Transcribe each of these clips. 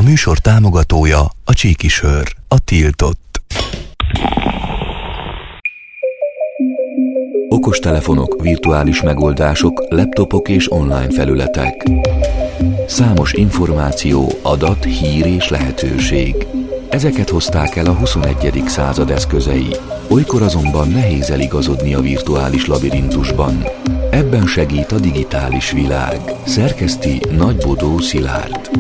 műsor támogatója a Csíkisör, a tiltott. Okostelefonok, virtuális megoldások, laptopok és online felületek. Számos információ, adat, hír és lehetőség. Ezeket hozták el a 21. század eszközei. Olykor azonban nehéz eligazodni a virtuális labirintusban. Ebben segít a digitális világ. Szerkeszti Nagybodó Szilárd.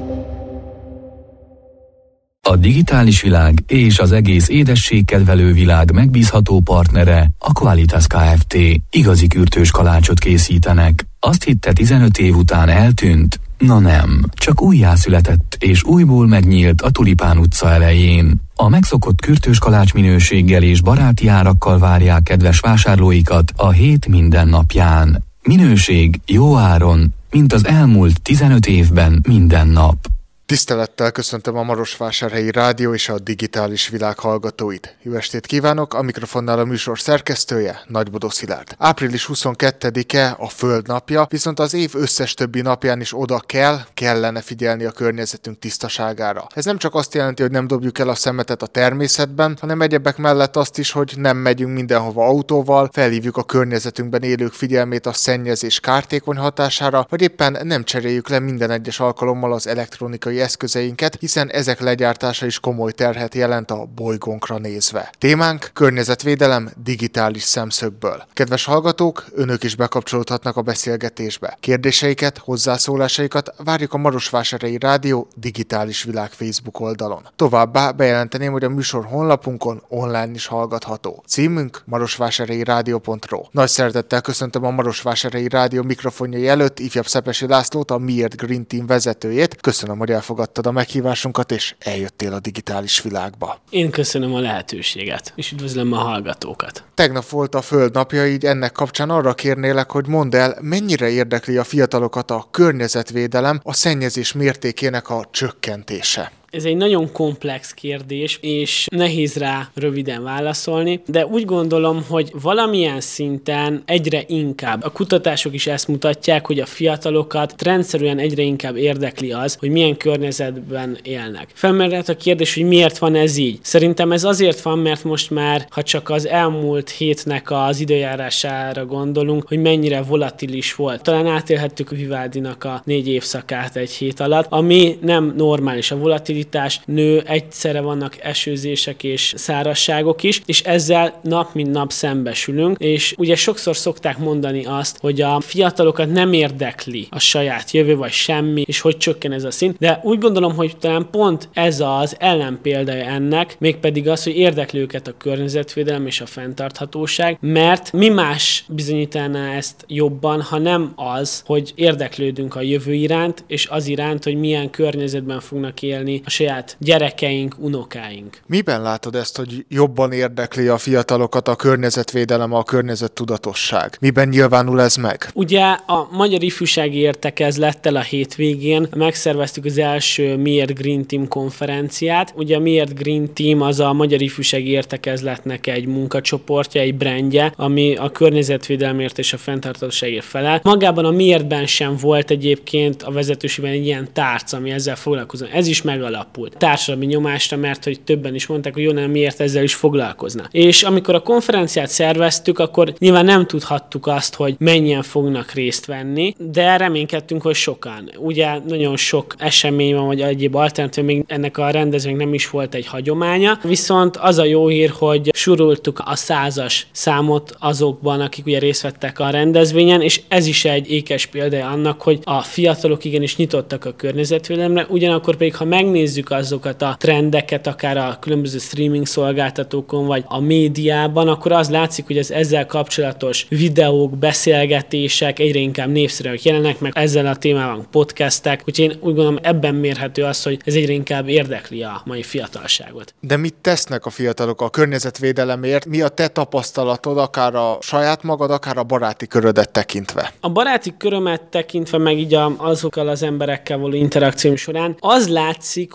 A digitális világ és az egész édességkedvelő világ megbízható partnere a Qualitas Kft. Igazi kürtős kalácsot készítenek. Azt hitte 15 év után eltűnt? Na nem, csak újjászületett és újból megnyílt a Tulipán utca elején. A megszokott kürtős kalács minőséggel és baráti árakkal várják kedves vásárlóikat a hét minden napján. Minőség jó áron, mint az elmúlt 15 évben minden nap. Tisztelettel köszöntöm a Marosvásárhelyi Rádió és a digitális világ hallgatóit. Jó estét kívánok, a mikrofonnál a műsor szerkesztője, Nagybodó Szilárd. Április 22-e a Föld napja, viszont az év összes többi napján is kellene figyelni a környezetünk tisztaságára. Ez nem csak azt jelenti, hogy nem dobjuk el a szemetet a természetben, hanem egyebek mellett azt is, hogy nem megyünk mindenhova autóval, felhívjuk a környezetünkben élők figyelmét a szennyezés kártékony hatására, vagy éppen nem cseréljük le minden egyes alkalommal az elektronikai eszközeinket, hiszen ezek legyártása is komoly terhet jelent a bolygónkra nézve. Témánk: környezetvédelem digitális szemszögből. Kedves hallgatók, önök is bekapcsolódhatnak a beszélgetésbe. Kérdéseiket, hozzászólásaikat várjuk a Marosvásárhelyi Rádió digitális világ Facebook oldalon. Továbbá bejelenteném, hogy a műsor honlapunkon online is hallgatható. Címünk marosvásárhelyirádió.ro. Nagy szeretettel köszöntöm a Marosvásárhelyi Rádió mikrofonjai előtt ifjabb Szepesi Lászlót, a Miért Green Team vezetőjét. Köszönöm, hogy elfogadtad a meghívásunkat, és eljöttél a digitális világba. Én köszönöm a lehetőséget, és üdvözlöm a hallgatókat. Tegnap volt a Föld napja, így ennek kapcsán arra kérnélek, hogy mondd el, mennyire érdekli a fiatalokat a környezetvédelem, a szennyezés mértékének a csökkentése. Ez egy nagyon komplex kérdés, és nehéz rá röviden válaszolni, de úgy gondolom, hogy valamilyen szinten egyre inkább, a kutatások is ezt mutatják, hogy a fiatalokat rendszerűen egyre inkább érdekli az, hogy milyen környezetben élnek. Felmerült a kérdés, hogy miért van ez így. Szerintem ez azért van, mert most már, ha csak az elmúlt hétnek az időjárására gondolunk, hogy mennyire volatilis volt. Talán átélhettük Vivaldinak a 4 évszakát egy hét alatt, ami nem normális. A volatilitás nő, egyszerre vannak esőzések és szárazságok is, és ezzel nap mint nap szembesülünk, és ugye sokszor szokták mondani azt, hogy a fiatalokat nem érdekli a saját jövő vagy semmi, és hogy csökken ez a szint, de úgy gondolom, hogy talán pont ez az ellenpéldája ennek, mégpedig az, hogy érdekli őket a környezetvédelem és a fenntarthatóság, mert mi más bizonyítaná ezt jobban, ha nem az, hogy érdeklődünk a jövő iránt, és az iránt, hogy milyen környezetben fognak élni a saját gyerekeink, unokáink. Miben látod ezt, hogy jobban érdekli a fiatalokat a környezetvédelem, a környezettudatosság? Miben nyilvánul ez meg? Ugye a Magyar Ifjúsági Értekezlettel a hétvégén megszerveztük az első Miért Green Team konferenciát. Ugye a Miért Green Team az a Magyar Ifjúsági Értekezletnek egy munkacsoportja, egy brandje, ami a környezetvédelemért és a fenntarthatóságért felel. Magában a Miértben sem volt egyébként a vezetőségben egy ilyen tárca, ami ezzel foglalkozna. Ez is megalapult társadalmi nyomásra, mert hogy többen is mondták, hogy jó, nem miért ezzel is foglalkozna. És amikor a konferenciát szerveztük, akkor nyilván nem tudhattuk azt, hogy mennyien fognak részt venni, de reménykedtünk, hogy sokan. Ugye nagyon sok esemény van, vagy egyéb alternatív, még ennek a rendezvénynek nem is volt egy hagyománya, viszont az a jó hír, hogy soroltuk a 100-as számot azokban, akik ugye részt vettek a rendezvényen, és ez is egy ékes példája annak, hogy a fiatalok igenis nyitottak a környezetvédelemre, ugyanakkor pedig, ha megnézzük azokat a trendeket, akár a különböző streaming szolgáltatókon, vagy a médiában, akkor az látszik, hogy az ezzel kapcsolatos videók, beszélgetések egyre inkább népszerűek jelennek, meg ezzel a témában podcastek, úgyhogy én úgy gondolom, ebben mérhető az, hogy ez egyre inkább érdekli a mai fiatalságot. De mit tesznek a fiatalok a környezetvédelemért? Mi a te tapasztalatod, akár a saját magad, akár a baráti körödet tekintve? A baráti körömet tekintve, meg így azokkal az emberekkel való interakcióm során az látszik,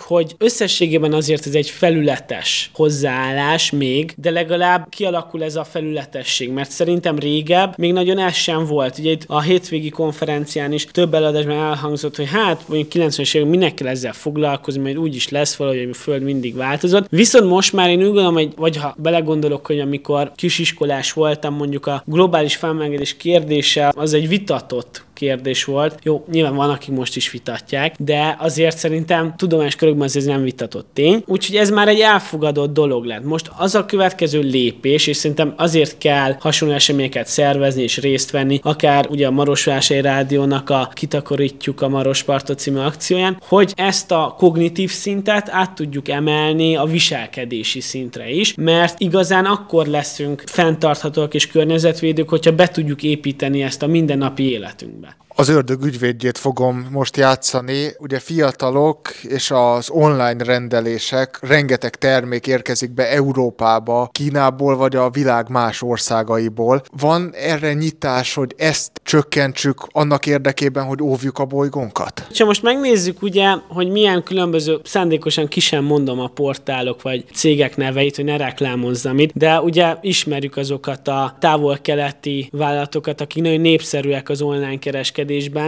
hogy összességében azért ez egy felületes hozzáállás még, de legalább kialakul ez a felületesség, mert szerintem régebb még nagyon ez sem volt. Ugye itt a hétvégi konferencián is több előadásban elhangzott, hogy hát mondjuk 90-es évek minek kell ezzel foglalkozni, majd úgy is lesz valahogy, hogy a Föld mindig változott. Viszont most már én úgy gondolom, hogy vagy ha belegondolok, hogy amikor kisiskolás voltam, mondjuk a globális felmelegedés kérdése az egy vitatott kérdés volt. Jó, nyilván van, akik most is vitatják, de azért szerintem tudományos körökben ez nem vitatott tény. Úgyhogy ez már egy elfogadott dolog lett. Most az a következő lépés, és szerintem azért kell hasonló eseményeket szervezni és részt venni, akár ugye a Marosvásárhelyi Rádiónak a Kitakarítjuk a Marospartot című akcióján, hogy ezt a kognitív szintet át tudjuk emelni a viselkedési szintre is, mert igazán akkor leszünk fenntarthatóak és környezetvédők, hogyha be tudjuk építeni ezt a mindennapi életünkbe. Az ördög ügyvédjét fogom most játszani. Ugye fiatalok és az online rendelések, rengeteg termék érkezik be Európába, Kínából vagy a világ más országaiból. Van erre nyitás, hogy ezt csökkentsük annak érdekében, hogy óvjuk a bolygónkat? Ha most megnézzük ugye, hogy milyen különböző, szándékosan ki sem mondom a portálok vagy cégek neveit, hogy ne reklámozzam itt, de ugye ismerjük azokat a távol-keleti vállalatokat, akik nagyon népszerűek az online kereskedésben,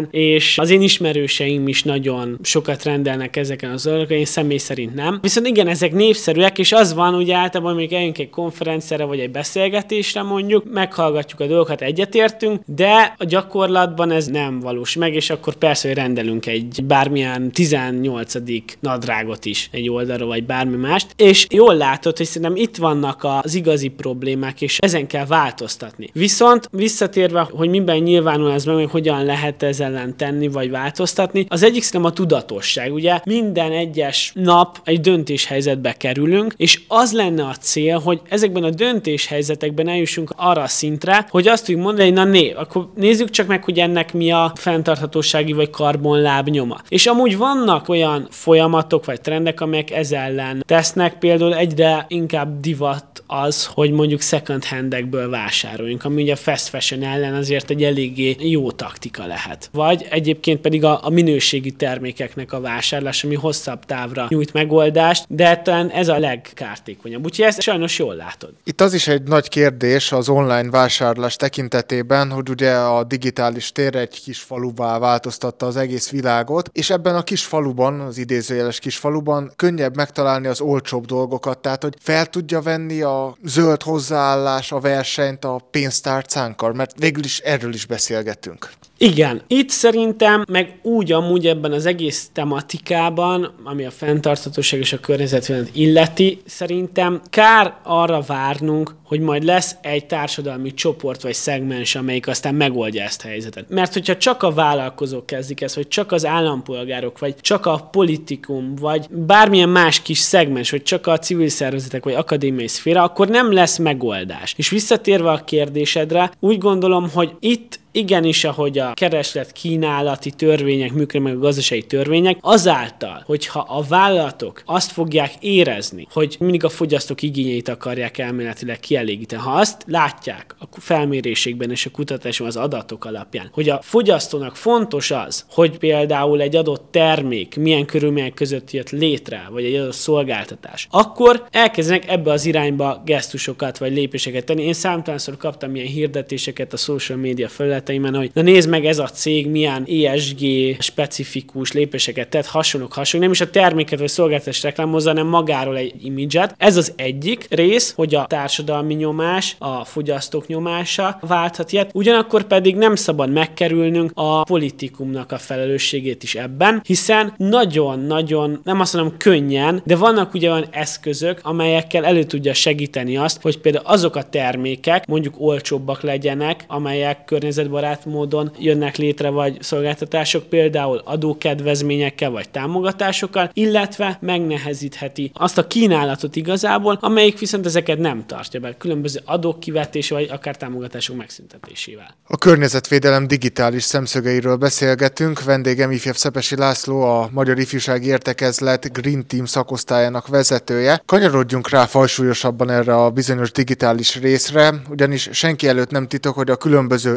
és az én ismerőseim is nagyon sokat rendelnek ezeken az oldalakon, én személy szerint nem. Viszont igen, ezek népszerűek, és az van ugye általában, mondjuk eljönk egy konferenciára vagy egy beszélgetésre mondjuk, meghallgatjuk a dolgokat, egyetértünk, de a gyakorlatban ez nem valós meg, és akkor persze, hogy rendelünk egy bármilyen 18. nadrágot is egy oldalról, vagy bármi mást, és jól látod, hogy szerintem itt vannak az igazi problémák, és ezen kell változtatni. Viszont visszatérve, hogy miben nyilvánul ez meg, hogy hogyan lehet ez ellen tenni, vagy változtatni. Az egyik szerintem a tudatosság. Ugye minden egyes nap egy döntéshelyzetbe kerülünk, és az lenne a cél, hogy ezekben a döntéshelyzetekben eljussunk arra a szintre, hogy azt tudjuk mondani, hogy akkor nézzük csak meg, hogy ennek mi a fenntarthatósági vagy karbonlábnyoma. És amúgy vannak olyan folyamatok vagy trendek, amelyek ez ellen tesznek, például egyre inkább divat az, hogy mondjuk second handekből vásároljunk, ami ugye a fast fashion ellen azért egy eléggé jó taktika lehet. Vagy egyébként pedig a minőségi termékeknek a vásárlás, ami hosszabb távra nyújt megoldást, de talán ez a legkártékonyabb. Úgyhogy ezt sajnos jól látod. Itt az is egy nagy kérdés az online vásárlás tekintetében, hogy ugye a digitális tér egy kis faluvá változtatta az egész világot, és ebben a kis faluban, az idézőjeles kis faluban könnyebb megtalálni az olcsóbb dolgokat, tehát hogy fel tudja venni a zöld hozzáállás a versenyt a pénztárcánkkal, mert végül is erről is beszélgetünk. Igen, itt szerintem, meg úgy amúgy ebben az egész tematikában, ami a fenntarthatóság és a környezetvédelmet illeti, szerintem kár arra várnunk, hogy majd lesz egy társadalmi csoport vagy szegmens, amelyik aztán megoldja ezt a helyzetet. Mert hogyha csak a vállalkozók kezdik ezt, vagy csak az állampolgárok, vagy csak a politikum, vagy bármilyen más kis szegmens, vagy csak a civil szervezetek, vagy akadémiai szféra, akkor nem lesz megoldás. És visszatérve a kérdésedre, úgy gondolom, hogy itt igenis, ahogy a kereslet-kínálati törvények működnek, meg a gazdasági törvények, azáltal, hogyha a vállalatok azt fogják érezni, hogy mindig a fogyasztók igényeit akarják elméletileg kielégíteni. Ha azt látják a felmérésekben és a kutatásban az adatok alapján, hogy a fogyasztónak fontos az, hogy például egy adott termék milyen körülmények között jött létre, vagy egy adott szolgáltatás, akkor elkezdenek ebbe az irányba gesztusokat vagy lépéseket tenni. Én számtalanszor kaptam ilyen hirdetéseket a social media felületeimen, hogy na nézd meg, ez a cég milyen ESG specifikus lépéseket tett, hasonlók. Nem is a terméket vagy szolgáltatást reklámozza, hanem magáról egy imidzset. Ez az egyik rész, hogy a társadalmi nyomás, a fogyasztók nyomása válthat ilyet. Ugyanakkor pedig nem szabad megkerülnünk a politikumnak a felelősségét is ebben, hiszen nagyon-nagyon, nem azt mondom könnyen, de vannak ugye olyan eszközök, amelyekkel elő tudja segíteni azt, hogy például azok a termékek mondjuk olcsóbbak legyenek, amelyek környezetbarát módon jönnek létre, vagy szolgáltatások, például adókedvezményekkel, vagy támogatásokkal, illetve megnehezítheti azt a kínálatot igazából, amelyik viszont ezeket nem tartja be, különböző adók kivetése, vagy akár támogatások megszüntetésével. A környezetvédelem digitális szemszögeiről beszélgetünk. Vendégem ifjabb Szepesi László, a Magyar Ifjúsági Értekezlet Green Team szakosztályának vezetője. Kanyarodjunk rá fajsúlyosabban erre a bizonyos digitális részre, ugyanis senki előtt nem titok, hogy a különböző elektronikus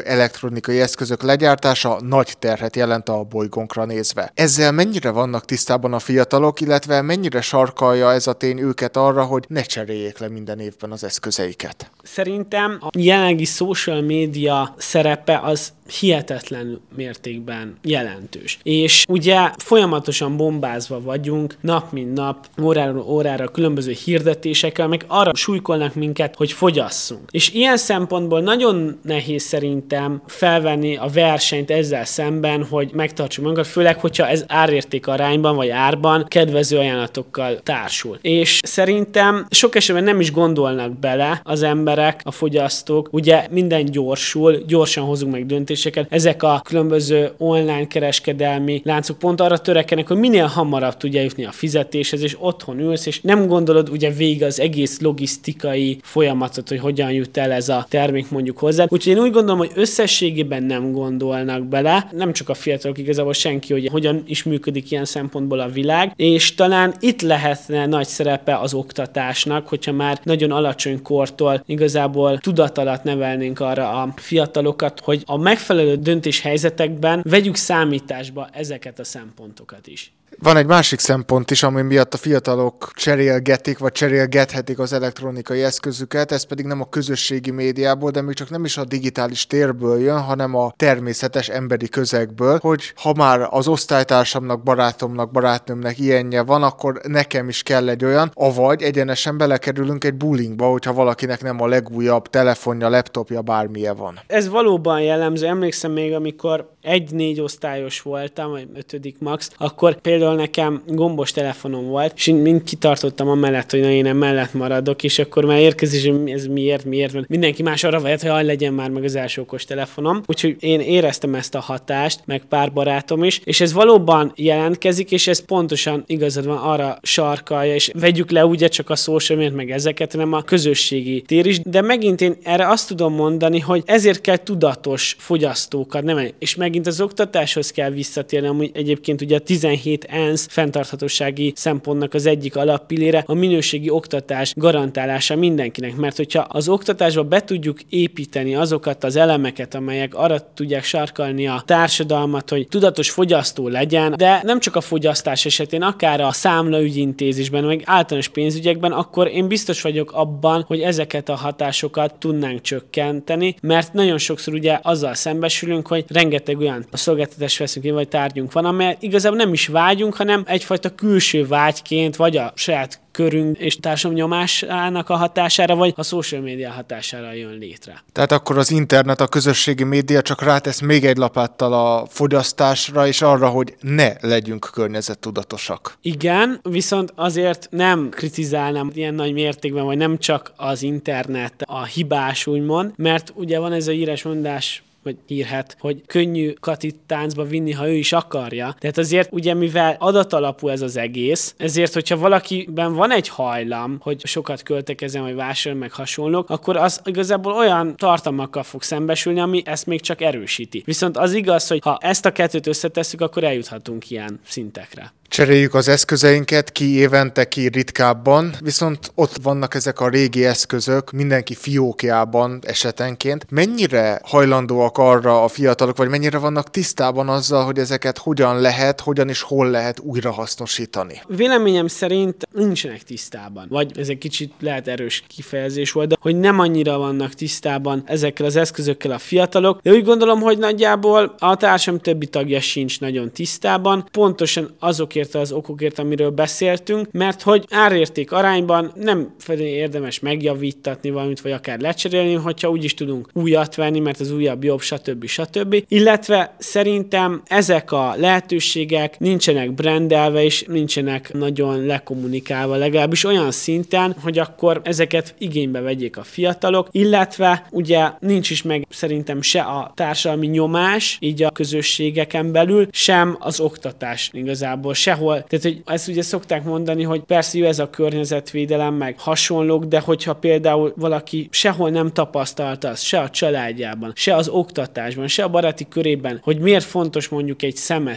elektronikai eszközök legyártása nagy terhet jelent a bolygónkra nézve. Ezzel mennyire vannak tisztában a fiatalok, illetve mennyire sarkalja ez a tény őket arra, hogy ne cseréljék le minden évben az eszközeiket? Szerintem a jelenlegi social media szerepe az hihetetlen mértékben jelentős. És ugye folyamatosan bombázva vagyunk, nap mint nap, óráról órára különböző hirdetésekkel, meg arra súlykolnak minket, hogy fogyasszunk. És ilyen szempontból nagyon nehéz szerintem felvenni a versenyt ezzel szemben, hogy megtartsuk magunkat, főleg, hogyha ez árérték arányban vagy árban kedvező ajánlatokkal társul. És szerintem sok esetben nem is gondolnak bele az emberek, a fogyasztók, ugye minden gyorsul, gyorsan hozunk meg döntéseket. Ezek a különböző online kereskedelmi láncok pont arra törekednek, hogy minél hamarabb tudja jutni a fizetéshez, és otthon ülsz, és nem gondolod ugye végig az egész logisztikai folyamatot, hogy hogyan jut el ez a termék mondjuk hozzá. Úgyhogy én úgy gondolom, hogy összességében nem gondolnak bele, nem csak a fiatalok, igazából senki, hogy hogyan is működik ilyen szempontból a világ, és talán itt lehetne nagy szerepe az oktatásnak, hogyha már nagyon alacsony kortól igazából tudat alatt nevelnénk arra a fiatalokat, hogy a megfelelő döntéshelyzetekben vegyük számításba ezeket a szempontokat is. Van egy másik szempont is, ami miatt a fiatalok cserélgetik, vagy cserélgethetik az elektronikai eszközüket, ez pedig nem a közösségi médiából, de még csak nem is a digitális térből jön, hanem a természetes emberi közegből, hogy ha már az osztálytársamnak, barátomnak, barátnőmnek ilyenje van, akkor nekem is kell egy olyan, avagy egyenesen belekerülünk egy bullyingba, hogyha valakinek nem a legújabb telefonja, laptopja, bármilyen van. Ez valóban jellemző. Emlékszem még, amikor 1-4 osztályos voltam, vagy 5. max, akkor például nekem gombos telefonom volt, és én mind kitartottam amellett, hogy én emellett maradok, és akkor már érkezés, hogy ez miért. Mindenki más arra vett, hogy legyen már meg az első okos telefonom. Úgyhogy én éreztem ezt a hatást, meg pár barátom is, és ez valóban jelentkezik, és ez pontosan igazad van, arra sarkalja, és vegyük le ugye csak a social media, meg ezeket, hanem a közösségi tér is. De megint én erre azt tudom mondani, hogy ezért kell tudatos fogyasztókat nevelni, és megint az oktatáshoz kell visszatérni, ami egyébként ugye a 17 ENSZ fenntarthatósági szempontnak az egyik alappillére a minőségi oktatás garantálása mindenkinek, mert hogyha az oktatásba be tudjuk építeni azokat az elemeket, amelyek arra tudják sarkalni a társadalmat, hogy tudatos fogyasztó legyen, de nem csak a fogyasztás esetén, akár a számlaügyintézésben, meg általános pénzügyekben, akkor én biztos vagyok abban, hogy ezeket a hatásokat tudnánk csökkenteni, mert nagyon sokszor ugye azzal szembesülünk, hogy rengeteg olyan szolgáltatást veszünk, vagy tárgyunk van, amely igazából nem is vágyunk, hanem egyfajta külső vágyként, vagy a saját körünk és társadalom nyomásának a hatására, vagy a social media hatására jön létre. Tehát akkor az internet, a közösségi média csak rátesz még egy lapáttal a fogyasztásra, és arra, hogy ne legyünk környezettudatosak. Igen, viszont azért nem kritizálnám ilyen nagy mértékben, vagy nem csak az internet a hibás, úgymond, mert ugye van ez a híres mondás, vagy hírhet, hogy könnyű Katit táncba vinni, ha ő is akarja. Tehát azért ugye, mivel adatalapú ez az egész, ezért, hogyha valakiben van egy hajlam, hogy sokat költekezem, vagy vásárol, meg hasonlók, akkor az igazából olyan tartalmakkal fog szembesülni, ami ezt még csak erősíti. Viszont az igaz, hogy ha ezt a kettőt összetesszük, akkor eljuthatunk ilyen szintekre. Cseréljük az eszközeinket, ki évente, ki ritkábban, viszont ott vannak ezek a régi eszközök, mindenki fiókjában esetenként. Mennyire hajlandóak arra a fiatalok, vagy mennyire vannak tisztában azzal, hogy ezeket hogyan lehet, hogyan és hol lehet újrahasznosítani? Véleményem szerint nincsenek tisztában, vagy ez egy kicsit lehet erős kifejezés volt, de hogy nem annyira vannak tisztában ezekkel az eszközökkel a fiatalok, de úgy gondolom, hogy nagyjából a társadalom többi tagja sincs nagyon tisztában, pontosan azokért az okokért, amiről beszéltünk, mert hogy árérték arányban nem feltétlenül érdemes megjavítatni valamit, vagy akár lecserélni, hogyha úgyis tudunk újat venni, mert az újabb jobb, stb. Illetve szerintem ezek a lehetőségek nincsenek brandelve, és nincsenek nagyon lekommunikálva, legalábbis olyan szinten, hogy akkor ezeket igénybe vegyék a fiatalok, illetve ugye nincs is meg szerintem se a társadalmi nyomás, így a közösségeken belül, sem az oktatás igazából sehol. Tehát, hogy ezt ugye szokták mondani, hogy persze jó ez a környezetvédelem, meg hasonlók, de hogyha például valaki sehol nem tapasztalta azt, se a családjában, se az oktatásban, se a baráti körében, hogy miért fontos mondjuk egy szemetet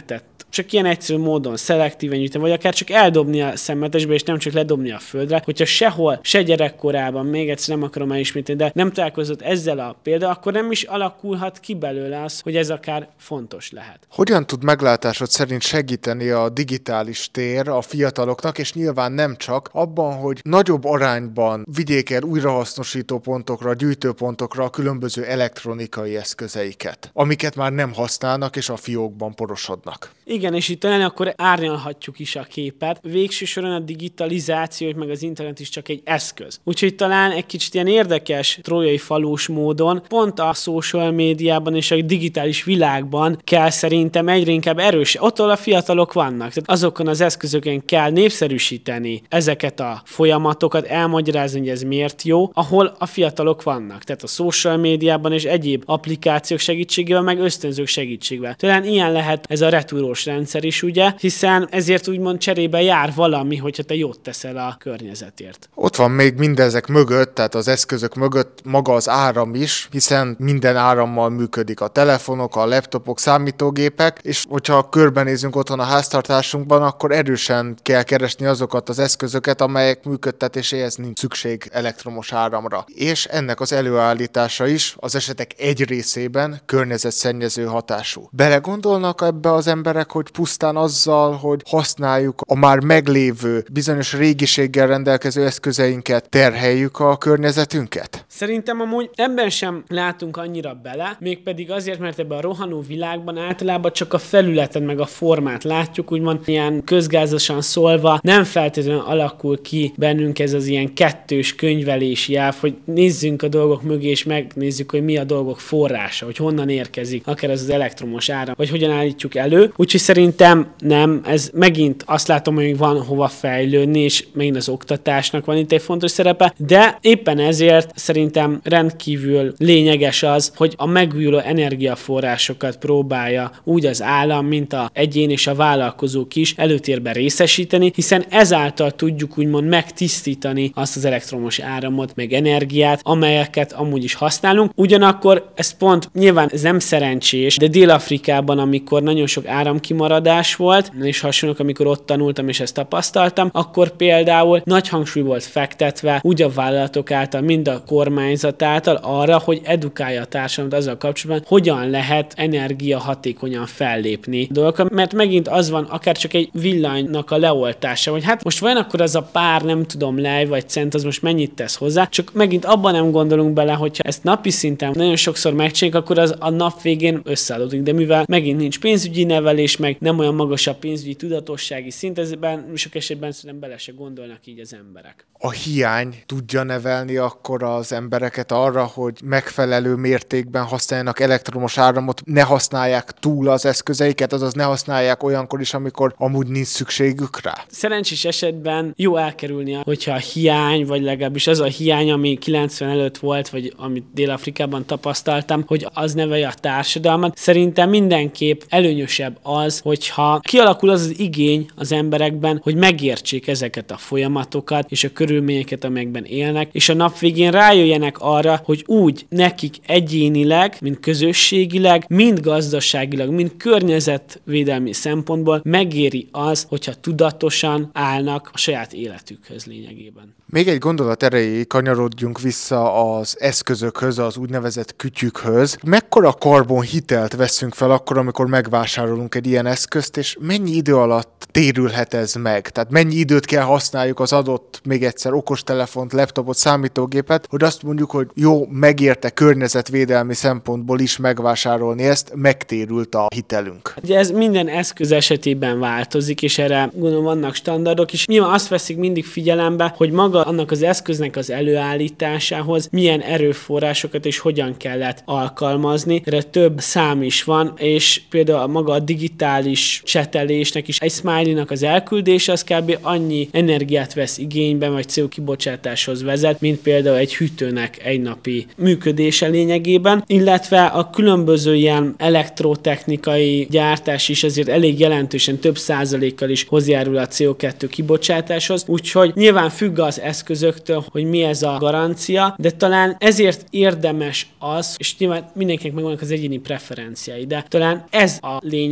csak ilyen egyszerű módon szelektíven gyűjteni, vagy akár csak eldobni a szemetesbe, és nem csak ledobni a földre, hogyha sehol, se gyerekkorában, még egyszer nem akarom elismételni, de nem találkozott ezzel a példa, akkor nem is alakulhat ki belőle az, hogy ez akár fontos lehet. Hogyan tud meglátásod szerint segíteni a digitális tér a fiataloknak, és nyilván nem csak abban, hogy nagyobb arányban vigyék el újrahasznosító pontokra, gyűjtőpontokra a különböző elektronikai eszközeiket, amiket már nem használnak, és a fiókban porosodnak? Igen, és itt talán akkor árnyalhatjuk is a képet. Végső soron a digitalizáció, meg az internet is csak egy eszköz. Úgyhogy talán egy kicsit ilyen érdekes trójai falós módon pont a social médiában és a digitális világban kell szerintem egyre inkább erős. Ottól a fiatalok vannak. Tehát azokon az eszközöken kell népszerűsíteni ezeket a folyamatokat, elmagyarázni, hogy ez miért jó, ahol a fiatalok vannak. Tehát a social médiában és egyéb applikációk segítségével, meg ösztönzők segítségével. Talán ilyen lehet ez a retúrós rendszer is, ugye, hiszen ezért úgymond cserébe jár valami, hogyha te jót teszel a környezetért. Ott van még mindezek mögött, tehát az eszközök mögött maga az áram is, hiszen minden árammal működik a telefonok, a laptopok, számítógépek, és hogyha körbenézünk otthon a háztartásunkban, akkor erősen kell keresni azokat az eszközöket, amelyek működtetéséhez nincs szükség elektromos áramra. És ennek az előállítása is az esetek egy részében környezetszennyező hatású. Belegondolnak ebbe az emberek, hogy pusztán azzal, hogy használjuk a már meglévő, bizonyos régiséggel rendelkező eszközeinket, terheljük a környezetünket? Szerintem amúgy ebben sem látunk annyira bele, mégpedig azért, mert ebben a rohanó világban általában csak a felületen meg a formát látjuk, úgymond ilyen közgázosan szólva, nem feltétlenül alakul ki bennünk ez az ilyen kettős könyvelési elv, hogy nézzünk a dolgok mögé, és megnézzük, hogy mi a dolgok forrása, hogy honnan érkezik, akár az elektromos áram, vagy hogyan állítjuk elő. Úgyhogy szerintem nem, ez megint azt látom, hogy van hova fejlődni, és megint az oktatásnak van itt egy fontos szerepe, de éppen ezért szerintem rendkívül lényeges az, hogy a megújuló energiaforrásokat próbálja úgy az állam, mint az egyén és a vállalkozók is előtérben részesíteni, hiszen ezáltal tudjuk úgymond megtisztítani azt az elektromos áramot, meg energiát, amelyeket amúgy is használunk. Ugyanakkor ez pont, nyilván ez nem szerencsés, de Dél-Afrikában, amikor nagyon sok áramkimaradás volt, és hasonlók, amikor ott tanultam és ezt tapasztaltam, akkor például nagy hangsúly volt fektetve úgy a vállalatok által, mind a kormányzat által arra, hogy edukálja a társadalmat azzal kapcsolatban, hogyan lehet energiahatékonyan fellépni dolgokat, mert megint az van, akár csak egy villanynak a leoltása, hogy hát most vajon akkor az a pár, nem tudom, lej vagy cent, az most mennyit tesz hozzá, csak megint abban nem gondolunk bele, hogyha ezt napi szinten nagyon sokszor megcsináljuk, akkor az a nap végén összeadódik, de mivel megint nincs pénzügyi nevelés, meg nem olyan magas a pénzügyi tudatossági szint, ezben sok esetben szerintem bele se gondolnak így az emberek. A hiány tudja nevelni akkor az embereket arra, hogy megfelelő mértékben használjanak elektromos áramot, ne használják túl az eszközeiket, azaz ne használják olyankor is, amikor amúgy nincs szükségük rá. Szerencsés esetben jó elkerülni, hogyha a hiány, vagy legalábbis az a hiány, ami 90 előtt volt, vagy amit Dél-Afrikában tapasztaltam, hogy az nevelje a társadalmat. Szerintem mindenképp előnyösebb az, hogyha kialakul az az igény az emberekben, hogy megértsék ezeket a folyamatokat és a körülményeket, amelyekben élnek, és a nap végén rájöjjenek arra, hogy úgy nekik egyénileg, mint közösségileg, mind gazdaságilag, mind környezetvédelmi szempontból megéri az, hogyha tudatosan állnak a saját életükhöz lényegében. Még egy gondolat erejéig kanyarodjunk vissza az eszközökhöz, az úgynevezett kütyükhöz. Mekkora karbonhitelt veszünk fel akkor, amikor megvásárolunk egy ilyen eszközt, és mennyi idő alatt térülhet ez meg? Tehát mennyi időt kell használjuk az adott, még egyszer, okostelefont, laptopot, számítógépet, hogy azt mondjuk, hogy jó, megérte környezetvédelmi szempontból is megvásárolni ezt, megtérült a hitelünk. Ugye ez minden eszköz esetében változik, és erre gondolom vannak standardok is. Nyilván azt veszik mindig figyelembe, hogy maga annak az eszköznek az előállításához milyen erőforrásokat és hogyan kellett alkalmazni. Erre több szám is van, és például maga a digitális csetelésnek is egy smiley-nak az elküldése az kb. Annyi energiát vesz igénybe, vagy CO kibocsátáshoz vezet, mint például egy hűtőnek egynapi működése lényegében, illetve a különböző ilyen elektrotechnikai gyártás is azért elég jelentősen több százalékkal is hozzájárul a CO2 kibocsátáshoz, úgyhogy nyilván függ az eszközöktől, hogy mi ez a garancia, de talán ezért érdemes az, és nyilván mindenkinek megvannak az egyéni preferenciái, de talán ez a lényeges, amikor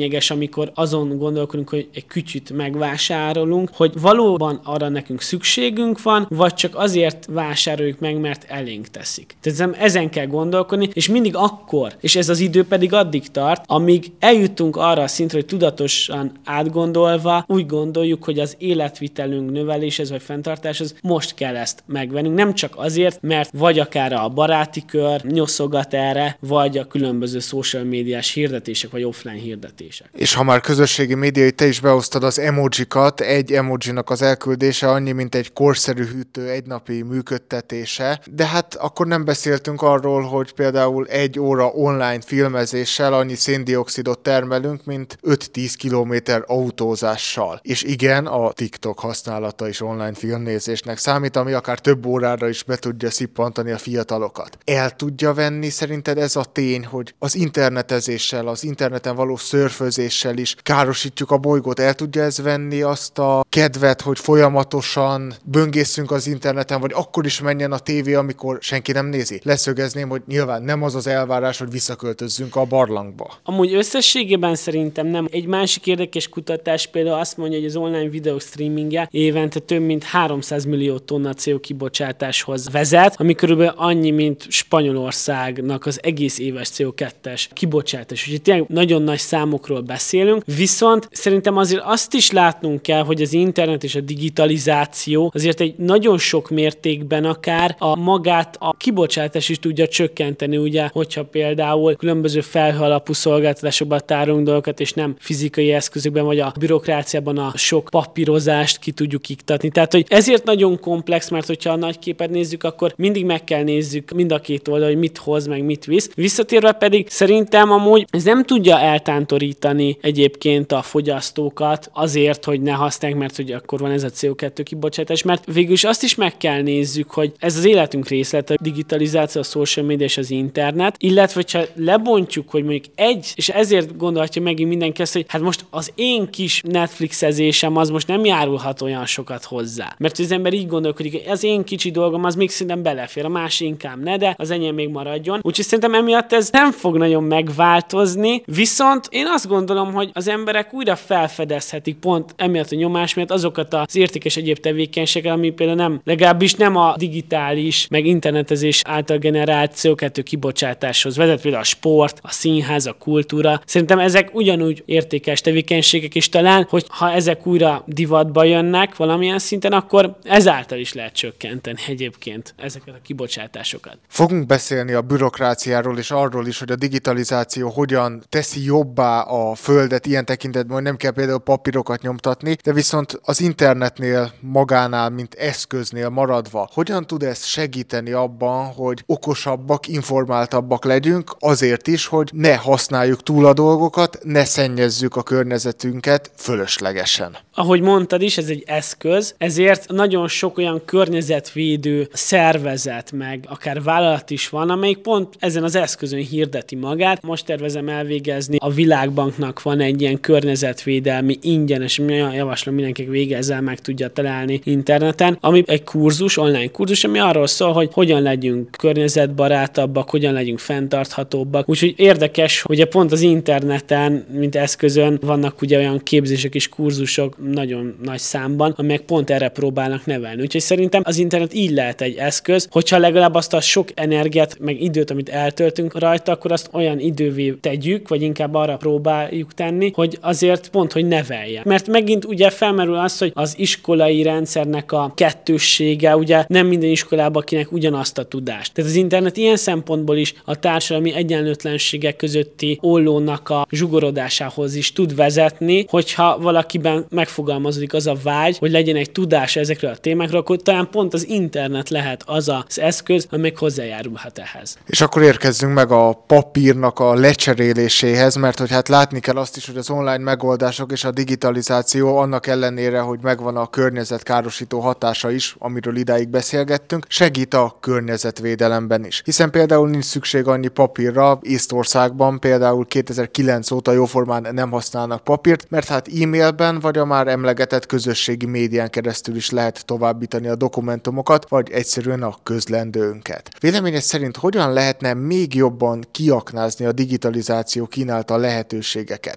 amikor azon gondolkodunk, hogy egy kütyüt megvásárolunk, hogy valóban arra nekünk szükségünk van, vagy csak azért vásároljuk meg, mert elénk teszik. Tehát ezen kell gondolkodni, és mindig akkor, és ez az idő pedig addig tart, amíg eljutunk arra a szintre, hogy tudatosan átgondolva úgy gondoljuk, hogy az életvitelünk növeléshez vagy fenntartáshoz most kell ezt megvennünk. Nem csak azért, mert vagy akár a baráti kör nyoszogat erre, vagy a különböző social médiás hirdetések, vagy offline hirdetések. És ha már közösségi médiai, te is beosztad az emojikat, egy emojinak az elküldése annyi, mint egy korszerű hűtő egynapi működtetése, de hát akkor nem beszéltünk arról, hogy például 1 óra online filmezéssel annyi széndioxidot termelünk, mint 5-10 kilométer autózással. És igen, a TikTok használata is online filmnézésnek számít, ami akár több órára is be tudja szippantani a fiatalokat. El tudja venni szerinted ez a tény, hogy az internetezéssel, az interneten való szörfözéssel is károsítjuk a bolygót? El tudja ez venni azt a kedvet, hogy folyamatosan böngészünk az interneten, vagy akkor is menjen a tévé, amikor senki nem nézi? Leszögezném, hogy nyilván nem az az elvárás, hogy visszaköltözzünk a barlangba. Amúgy összességében szerintem nem. Egy másik érdekes kutatás például azt mondja, hogy az online videó streamingje évente több mint 300 millió tonna CO kibocsátáshoz vezet, ami körülbelül annyi, mint Spanyolországnak az egész éves CO2-es kibocsátás. Úgyhogy tényleg nagyon nagy számokról beszélünk, viszont szerintem azért azt is látnunk kell, hogy az internet és a digitalizáció azért egy nagyon sok mértékben akár magát a kibocsátás is tudja csökkenteni, ugye, hogyha például különböző felhő alapú szolgáltatásokban tárolunk dolgokat, és nem fizikai eszközökben, vagy a bürokráciában a sok papírozást ki tudjuk iktatni. Tehát, hogy ezért nagyon komplex, mert hogyha a nagy képet nézzük, akkor mindig meg kell nézzük mind a két oldal, hogy mit hoz, meg mit visz. Visszatérve pedig szerintem amúgy ez nem tudja eltántorítani egyébként a fogyasztókat azért, hogy ne használják, mert hogy akkor van ez a CO2 kibocsátás, mert végül is azt is meg kell nézzük, hogy ez az életünk részlet, a digitalizáció, a social media és az internet, illetve hogyha lebontjuk, hogy mondjuk és ezért gondolhatja megint mindenki ezt, hogy hát most az én kis Netflixezésem az most nem járulhat olyan sokat hozzá. Mert az ember így gondolkodik, hogy az én kicsi dolgom az még szerintem belefér, a másik inkább ne, de az enyém még maradjon. Úgyhogy szerintem emiatt ez nem fog nagyon megváltozni, viszont én azt gondolom, hogy az emberek újra felfedezhetik pont emiatt a nyomás miatt azokat az értékes egyéb tevékenységeket, ami például legalábbis nem a digitális, meg internetezés által generált CO2 kibocsátáshoz vezet, például a sport, a színház, a kultúra. Szerintem ezek ugyanúgy értékes tevékenységek, és talán, hogy ha ezek újra divatba jönnek valamilyen szinten, akkor ezáltal is lehet csökkenteni egyébként ezeket a kibocsátásokat. Fogunk beszélni a bürokráciáról és arról is, hogy a digitalizáció hogyan teszi jobbá a földet ilyen tekintetben, hogy nem kell például papírokat nyomtatni, de viszont az internetnél magánál, mint eszköznél maradva, hogyan tud ez segíteni abban, hogy okosabbak, informáltabbak legyünk, azért is, hogy ne használjuk túl a dolgokat, ne szennyezzük a környezetünket fölöslegesen. Ahogy mondtad is, ez egy eszköz, ezért nagyon sok olyan környezetvédő szervezet, meg akár vállalat is van, amelyik pont ezen az eszközön hirdeti magát. Most tervezem elvégezni, a Világbanknak van egy ilyen környezetvédelmi ingyenes, javaslom mindenkinek végezzel meg tudja találni interneten, ami egy kurzus, online kurzus, ami arról szól, hogy hogyan legyünk környezetbarátabbak, hogyan legyünk fenntarthatóbbak. Úgyhogy érdekes, hogy pont az interneten, mint eszközön vannak ugye olyan képzések és kurzusok nagyon nagy számban, amelyek pont erre próbálnak nevelni. Úgyhogy szerintem az internet így lehet egy eszköz, hogyha legalább azt a sok energiát, meg időt, amit eltöltünk rajta, akkor azt olyan idővé tegyük, vagy inkább arra próbáljuk tenni, hogy azért pont, hogy neveljen. Mert megint ugye felmerül az, hogy az iskolai rendszernek a kettőssége, ugye nem minden iskolában akinek ugyanazt a tudást. Tehát az internet ilyen szempontból is a társadalmi egyenlőtlenségek közötti ollónak a zsugorodásához is tud vezetni, hogyha valakiben megfogalmazódik az a vágy, hogy legyen egy tudás ezekről a témákról, akkor talán pont az internet lehet az az eszköz, amely hozzájárulhat ehhez. És akkor érkezzünk meg a papírnak a lecseréléséhez, mert hogy hát látni kell azt is, hogy az online megoldások és a digitalizáció annak ellenére, hogy megvan a környezetkárosító hatása is, amiről idáig beszélgettünk, segít a környezetvédelemben is. Hiszen például nincs szükség annyi papírra, Észtországban például 2009 óta jóformán nem használnak papírt, mert hát e-mailben vagy a már emlegetett közösségi médián keresztül is lehet továbbítani a dokumentumokat, vagy egyszerűen a közlendőnket. Véleményed szerint hogyan lehetne még jobban kiaknázni a digitalizáció kínálta lehetőségeket?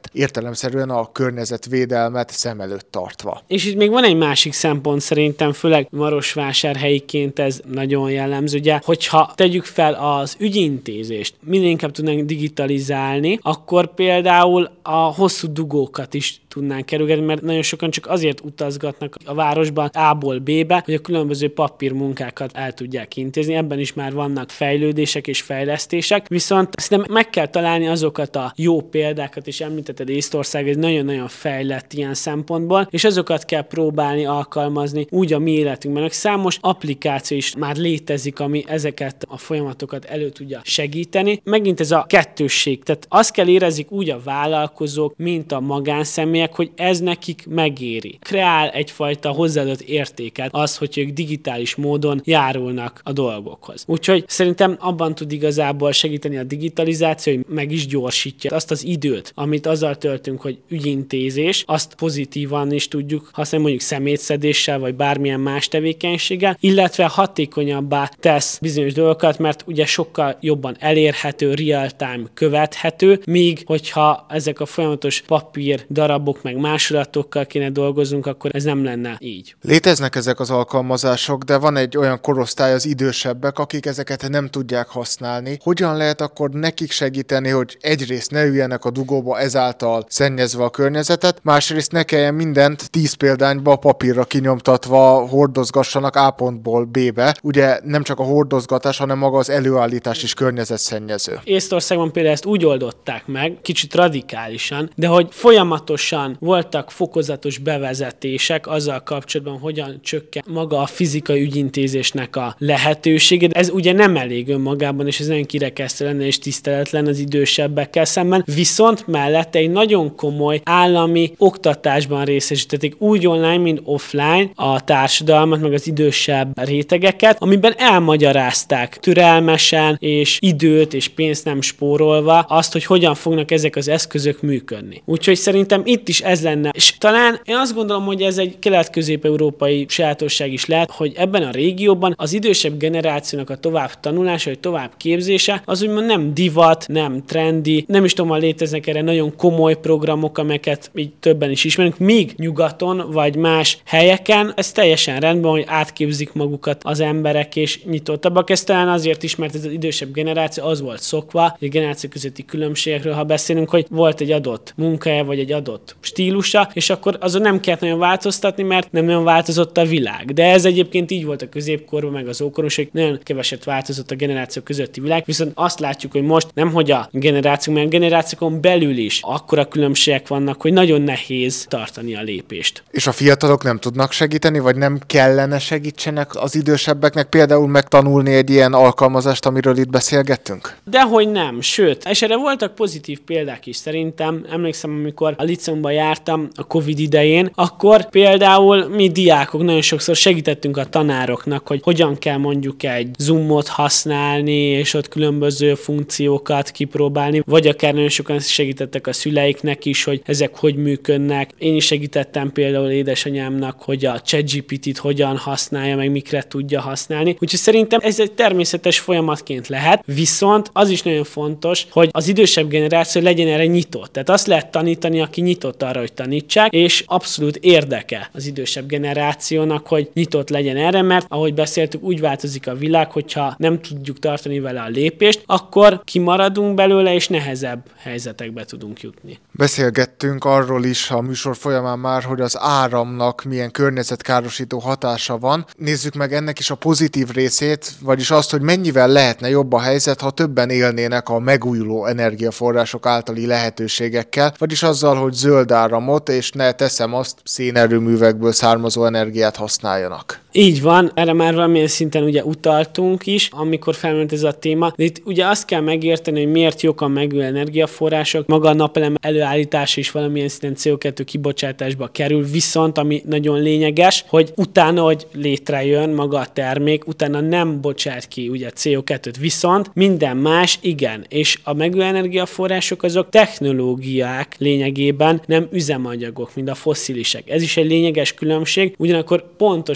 területeket. Értelemszerűen a környezetvédelmet szem előtt tartva. És itt még van egy másik szempont szerintem, főleg Marosvásárhelyiként ez nagyon jellemző. Ugye, hogyha tegyük fel az ügyintézést, minél inkább tudnánk digitalizálni, akkor például a hosszú dugókat is tudnánk kerülgetni, mert nagyon sokan csak azért utazgatnak a városban A-ból B-be, hogy a különböző papírmunkákat el tudják intézni. Ebben is már vannak fejlődések és fejlesztések, viszont szerintem meg kell találni azokat a jó példákat, és említetted Észtország, ez nagyon-nagyon fejlett ilyen szempontból, és azokat kell próbálni alkalmazni úgy a mi életünkben. Számos applikáció is már létezik, ami ezeket a folyamatokat elő tudja segíteni. Megint ez a kettősség, tehát azt kell érezzük úgy a vállalkozók, mint a magánszemélyek, hogy ez nekik megéri. Kreál egyfajta hozzáadott értéket az, hogy ők digitális módon járulnak a dolgokhoz. Úgyhogy szerintem abban tud igazából segíteni a digitalizáció, hogy meg is gyorsítja azt az időt, amit azzal töltünk, hogy ügyintézés, azt pozitívan is tudjuk használni, mondjuk szemétszedéssel, vagy bármilyen más tevékenységgel, illetve hatékonyabbá tesz bizonyos dolgokat, mert ugye sokkal jobban elérhető, real-time követhető, míg hogyha ezek a folyamatos papír darabok meg másolatokkal kéne dolgoznunk, akkor ez nem lenne így. Léteznek ezek az alkalmazások, de van egy olyan korosztály, az idősebbek, akik ezeket nem tudják használni. Hogyan lehet akkor nekik segíteni, hogy egyrészt ne üljenek a dugóba, ezáltal szennyezve a környezetet, másrészt ne kelljen mindent 10 példányba papírra kinyomtatva hordozgassanak A pontból B-be. Ugye nem csak a hordozgatás, hanem maga az előállítás is környezetszennyező. Észtországban például ezt úgy oldották meg, kicsit radikálisan, de hogy folyamatosan voltak fokozatos bevezetések azzal kapcsolatban, hogyan csökken maga a fizikai ügyintézésnek a lehetősége. Ez ugye nem elég önmagában, és ez nagyon kirekesztő lenne és tiszteletlen az idősebbekkel szemben, viszont mellette egy nagyon komoly állami oktatásban részesítették úgy online, mint offline a társadalmat, meg az idősebb rétegeket, amiben elmagyarázták türelmesen és időt és pénzt nem spórolva azt, hogy hogyan fognak ezek az eszközök működni. Úgyhogy szerintem itt is ez lenne. És talán én azt gondolom, hogy ez egy kelet-közép-európai sajátosság is lehet, hogy ebben a régióban az idősebb generációnak a tovább tanulása, vagy tovább képzése, az úgymond nem divat, nem trendi, nem is tudom, hogy léteznek erre nagyon komoly programok, amelyeket így többen is ismerünk, míg nyugaton, vagy más helyeken, ez teljesen rendben, hogy átképzik magukat az emberek, és nyitottabbak. Ez talán azért is, mert ez az idősebb generáció az volt szokva, hogy a generáció közötti különbségekről, ha beszélünk, hogy volt egy adott munkája, vagy egy adott stílusa, és akkor azon nem kellett nagyon változtatni, mert nem nagyon változott a világ. De ez egyébként így volt a középkorban, meg az ókorban, hogy nagyon keveset változott a generáció közötti világ, viszont azt látjuk, hogy most nem hogy a generációk, mert a generációkon belül is akkora különbségek vannak, hogy nagyon nehéz tartani a lépést. És a fiatalok nem tudnak segíteni, vagy nem kellene segítsenek az idősebbeknek például megtanulni egy ilyen alkalmazást, amiről itt beszélgettünk? Dehogy nem, sőt, és erre voltak pozitív példák is szerintem. Emlékszem, amikor a liceumban jártam a Covid idején, akkor például mi diákok nagyon sokszor segítettünk a tanároknak, hogy hogyan kell mondjuk egy Zoomot használni, és ott különböző funkciókat kipróbálni, vagy akár nagyon sokan segítettek a szüleiknek is, hogy ezek hogy működnek. Én is segítettem például édesanyámnak, hogy a ChatGPT-t hogyan használja, meg mikre tudja használni. Úgyhogy szerintem ez egy természetes folyamatként lehet, viszont az is nagyon fontos, hogy az idősebb generáció legyen erre nyitott. Tehát azt lehet tanítani, aki nyitott arra, hogy tanítsák, és abszolút érdeke az idősebb generációnak, hogy nyitott legyen erre, mert ahogy beszéltük, úgy változik a világ, hogyha nem tudjuk tartani vele a lépést, akkor kimaradunk belőle, és nehezebb helyzetekbe tudunk jutni. Beszélgettünk arról is a műsor folyamán már, hogy az áramnak milyen környezetkárosító hatása van. Nézzük meg ennek is a pozitív részét, vagyis azt, hogy mennyivel lehetne jobb a helyzet, ha többen élnének a megújuló energiaforrások általi lehetőségekkel, vagyis azzal, hogy zöld áramot, és ne teszem azt, szénerőművekből származó energiát használjanak. Így van, erre már valamilyen szinten ugye utaltunk is, amikor felmerült ez a téma, de itt ugye azt kell megérteni, hogy miért jók a megújuló energiaforrások, maga a napelem előállítása is valamilyen szinten CO2 kibocsátásba kerül, viszont ami nagyon lényeges, hogy utána, hogy létrejön maga a termék, utána nem bocsát ki ugye CO2-t, viszont minden más igen, és a megújuló energiaforrások azok technológiák lényegében, nem üzemanyagok, mint a fosszilisek. Ez is egy lényeges különbség, ugyanakkor pontosan emiatt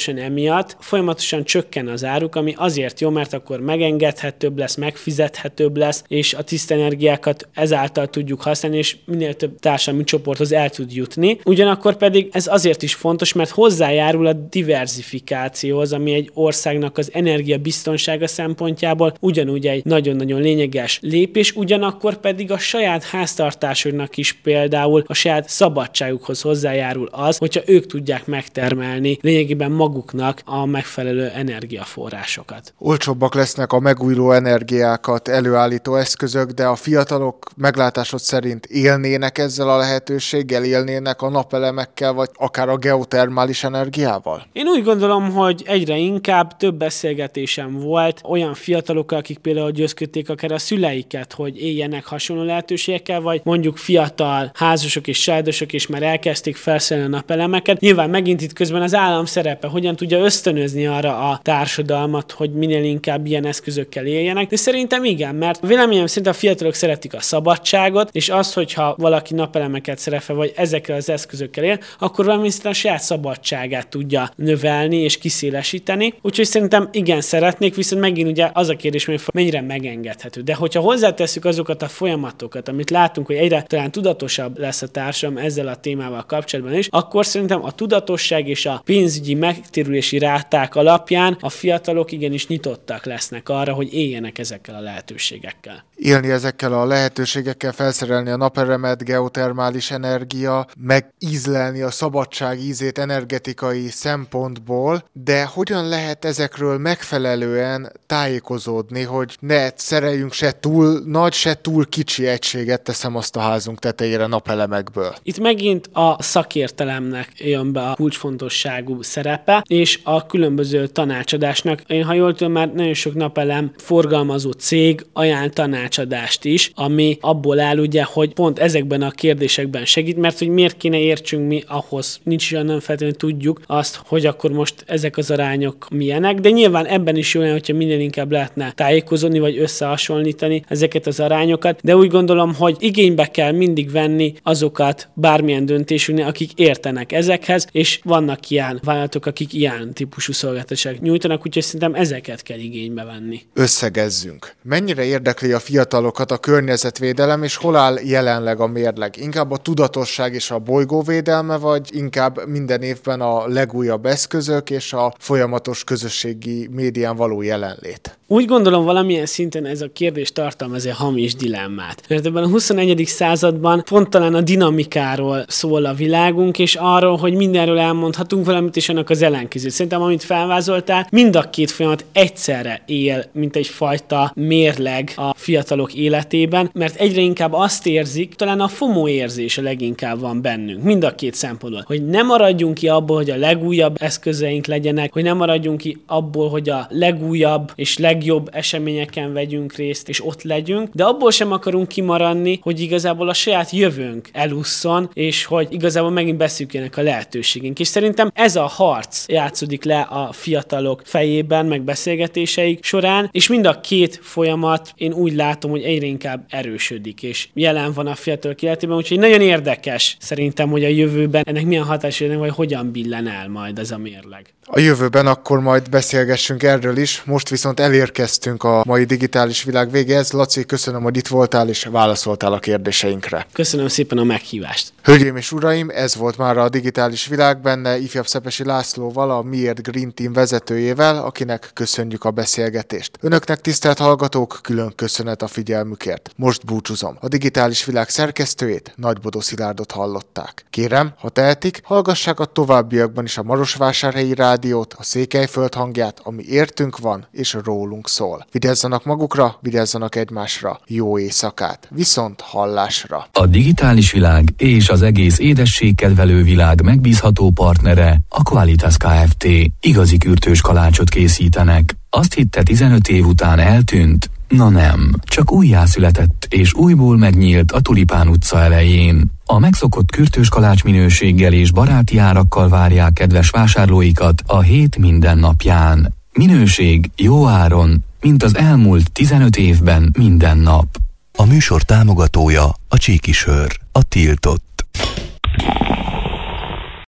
miatt folyamatosan csökken az áruk, ami azért jó, mert akkor megengedhetőbb lesz, megfizethetőbb lesz, és a tiszta energiákat ezáltal tudjuk használni, és minél több társadalmi csoporthoz el tud jutni. Ugyanakkor pedig ez azért is fontos, mert hozzájárul a diverzifikációhoz, ami egy országnak az energiabiztonsága szempontjából ugyanúgy egy nagyon-nagyon lényeges lépés, ugyanakkor pedig a saját háztartásoknak is például a saját szabadságukhoz hozzájárul az, hogyha ők tudják megtermelni lényegében maguknak a megfelelő energiaforrásokat. Olcsóbbak lesznek a megújuló energiákat előállító eszközök, de a fiatalok meglátásod szerint élnének ezzel a lehetőséggel, élnének a napelemekkel, vagy akár a geotermális energiával? Én úgy gondolom, hogy egyre inkább több beszélgetésem volt olyan fiatalokkal, akik például győzködték akár a szüleiket, hogy éljenek hasonló lehetőségekkel, vagy mondjuk fiatal házasok és családosok is már elkezdték felszerelni a napelemeket. Nyilván megint itt közben az állam szerepe, hogyan tudja ösztönözni arra a társadalmat, hogy minél inkább ilyen eszközökkel éljenek. De szerintem igen, mert véleményem szerint a fiatalok szeretik a szabadságot, és az, hogyha valaki napelemeket szerefe, vagy ezekkel az eszközökkel él, akkor valami a saját szabadságát tudja növelni és kiszélesíteni. Úgyhogy szerintem igen, szeretnék, viszont megint ugye az a kérdés, hogy mennyire megengedhető. De hogyha hozzátesszük azokat a folyamatokat, amit látunk, hogy egyre talán tudatosabb lesz a társadalom ezzel a témával kapcsolatban is, akkor szerintem a tudatosság és a pénzügyi megtérülési ráták alapján a fiatalok igenis nyitottak lesznek arra, hogy éljenek ezekkel a lehetőségekkel. Élni ezekkel a lehetőségekkel, felszerelni a napelemet, geotermális energia, megízlelni a szabadság ízét energetikai szempontból, de hogyan lehet ezekről megfelelően tájékozódni, hogy ne szereljünk se túl nagy, se túl kicsi egységet, teszem azt a házunk tetejére napelemekből? Itt megint a szakértelemnek jön be a kulcsfontosságú szerepe, és a különböző tanácsadásnak. Én, ha jól tudom, már nagyon sok napelem forgalmazó cég ajánl tanácsadást is, ami abból áll ugye, hogy pont ezekben a kérdésekben segít, mert hogy miért kéne értsünk mi ahhoz, nincs olyan, nem feltétlenül tudjuk azt, hogy akkor most ezek az arányok milyenek, de nyilván ebben is jó lenne, hogyha minél inkább lehetne tájékozódni, vagy összehasonlítani ezeket az arányokat, de úgy gondolom, hogy igénybe kell mindig venni azokat bármilyen döntésünknél, akik értenek ezekhez, és vannak ilyen vállalatok, akik ilyen típusú szolgáltatásokat nyújtanak, úgyhogy szerintem ezeket kell igénybe venni. Összegezzünk. Mennyire érdekli a fiatalokat a környezetvédelem, és hol áll jelenleg a mérleg? Inkább a tudatosság és a bolygóvédelme, vagy inkább minden évben a legújabb eszközök és a folyamatos közösségi médián való jelenlét? Úgy gondolom, valamilyen szinten ez a kérdés tartalmaz egy hamis dilemmát. Mert ebben a 21. században pont talán a dinamikáról szól a világunk, és arról, hogy mindenről elmondhatunk valamit, és annak az ellenkezőt. Szerintem, amit felvázoltál, mind a két folyamat egyszerre él, mint egyfajta mérleg a fiatalok életében, mert egyre inkább azt érzik, talán a FOMO érzése leginkább van bennünk, mind a két szempontból, hogy ne maradjunk ki abból, hogy a legújabb eszközeink legyenek, hogy ne maradjunk ki abból, hogy a legújabb és legjobb eseményeken vegyünk részt, és ott legyünk, de abból sem akarunk kimaradni, hogy igazából a saját jövőnk elusszon, és hogy igazából megint beszűküljenek a lehetőségünk. És szerintem ez a harc játszódik le a fiatalok fejében, meg beszélgetéseik során, és mind a két folyamat én úgy látom, hogy egyre inkább erősödik, és jelen van a fiatalok életében, úgyhogy nagyon érdekes szerintem, hogy a jövőben ennek milyen hatásai lennek, vagy hogyan billen el majd ez a mérleg. A jövőben akkor majd beszélgessünk erről is, most viszont elérkeztünk a mai digitális világ végéhez. Laci, köszönöm, hogy itt voltál és válaszoltál a kérdéseinkre. Köszönöm szépen a meghívást. Hölgyeim és uraim, ez volt már a digitális világ, benne ifjabb Szepesi Lászlóval, a Miért Green Team vezetőjével, akinek köszönjük a beszélgetést. Önöknek, tisztelt hallgatók, külön köszönet a figyelmükért. Most búcsúzom. A digitális világ szerkesztőjét, Nagybodó Szilárdot hallották. Kérem, ha tehetik, hallgassák a továbbiakban is a Marosvásárhelyi Rádiót, a Székelyföld hangját, ami értünk van és rólunk szól. Vigyázzanak magukra, vigyázzanak egymásra. Jó éjszakát. Viszont hallásra. A digitális világ és az egész édességkedvelő világ megbízható partnere a Qualitas Kft. Igazi kürtős kalácsot készítenek. Azt hitte 15 év után eltűnt? Na nem, csak újjászületett és újból megnyílt a Tulipán utca elején. A megszokott kürtős kalács minőséggel és baráti árakkal várják kedves vásárlóikat a hét minden napján. Minőség jó áron, mint az elmúlt 15 évben minden nap. A műsor támogatója a Csíki Sör, a tiltott.